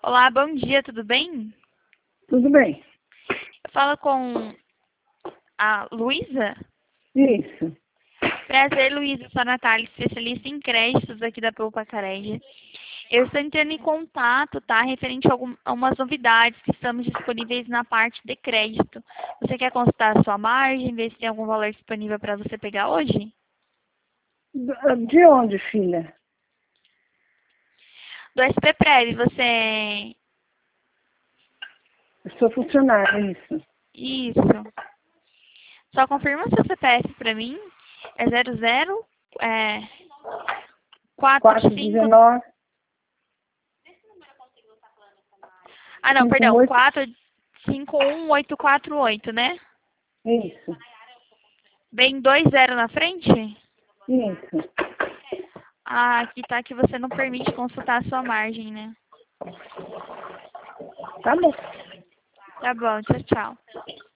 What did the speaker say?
Olá, bom dia, tudo bem? Tudo bem. Eu falo com a Luísa? Isso. Prazer, Luísa, sou a Natália, especialista em créditos aqui da Poupa Careja. Eu estou entrando em contato, tá? Referente a algumas novidades que estamos disponíveis na parte de crédito. Você quer consultar a sua margem, ver se tem algum valor disponível para você pegar hoje? De onde, filha? Do SP Prévio, você... Eu sou funcionária, isso. Isso. Só confirma seu CPF para mim. É 00 45... 419 Ah, não, perdão. 58. 451848, né? Isso. Bem 20 na frente? Isso. Ah, aqui tá que você não permite consultar a sua margem, né? Tá bom. Tá bom, tchau, tchau.